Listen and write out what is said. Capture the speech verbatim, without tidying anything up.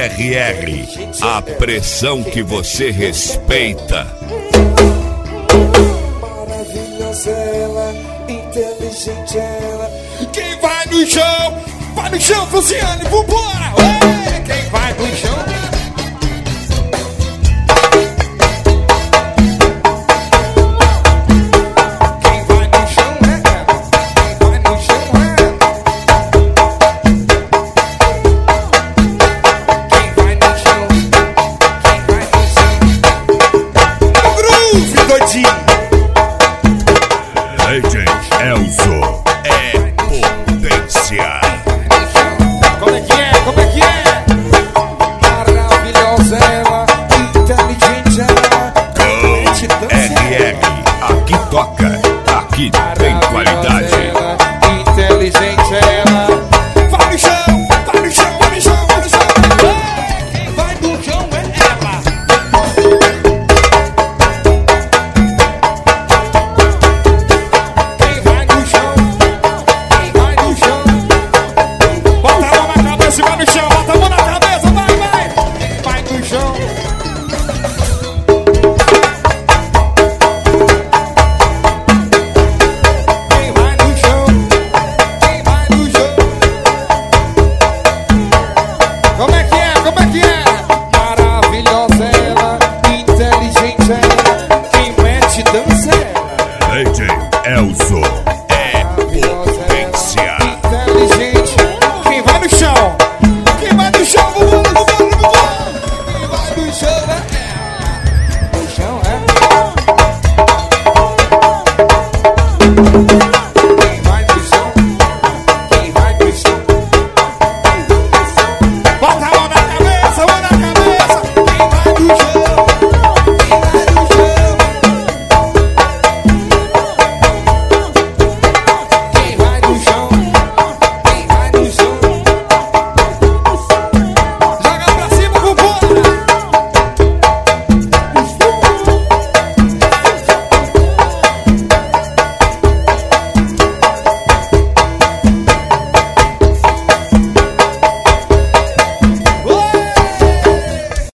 R R, a pressão que você respeita. Maravilhosa ela, inteligente ela. Quem vai no chão, vai no chão, Luciane, vambora! Ué, quem vai no chão? Quem vai no chão é ela, quem vai no chão é ela. Quem vai no chão, quem vai no chão. O groove, doidinho.